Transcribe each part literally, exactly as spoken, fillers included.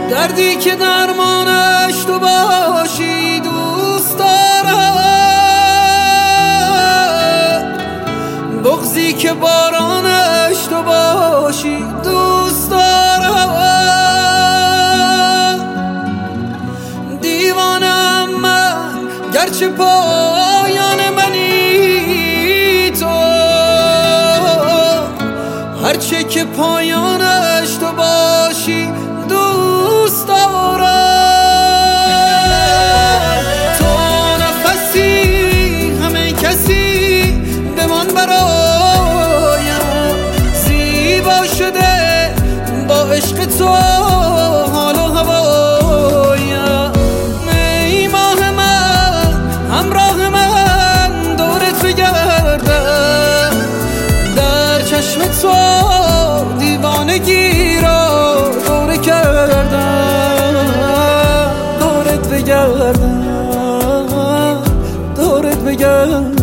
دردی که درمانش تو باشی دوست دارم، بغضی که بارانش تو باشی دوست دارم. دیوانم من گرچه پایان منی تو، هرچه که پایانش تو باشی دوست دارم. تو نفسی همه کسی بمان برایم، زیبا شده با عشق تو حال و هوایم. ای ماه من همراه من دورت بگردم، در چشم تو دیوانگی را دوره کردم، دورت بگردم، دورت بگردم.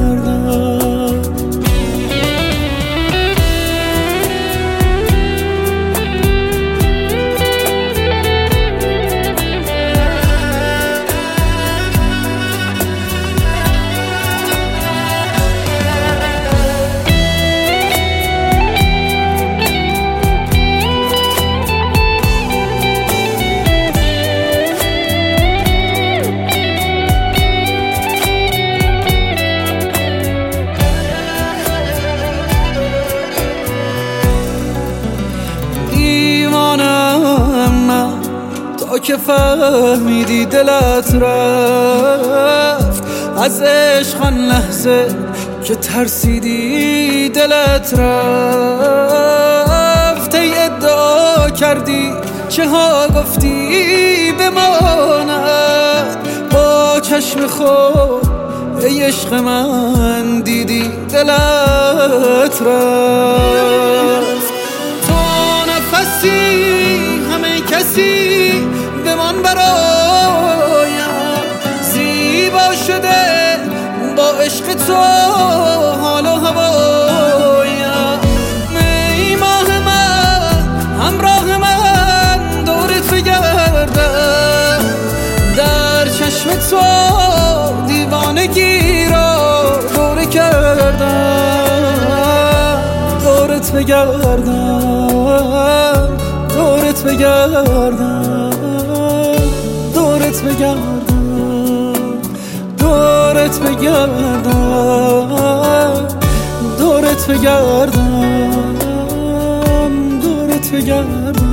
تا که فهمیدی دلت رفت از عشق، آن لحظه که ترسیدی دلت رفت. ای ادعا کردی چه ها گفتی بماند، با چشم خود ای عشق من دیدی دلت رفت. تو نفسی همه کسی بمان برایم، زیبا شده با عشق تو حال و هوایم. ای ماه من همراه من دورت بگردم، در چشم تو دیوانگی را دوره کردم، دورت بگردم، دورت بگردم، دورت بگردم، دورت بگردم، دورت بگردم، دورت بگردم.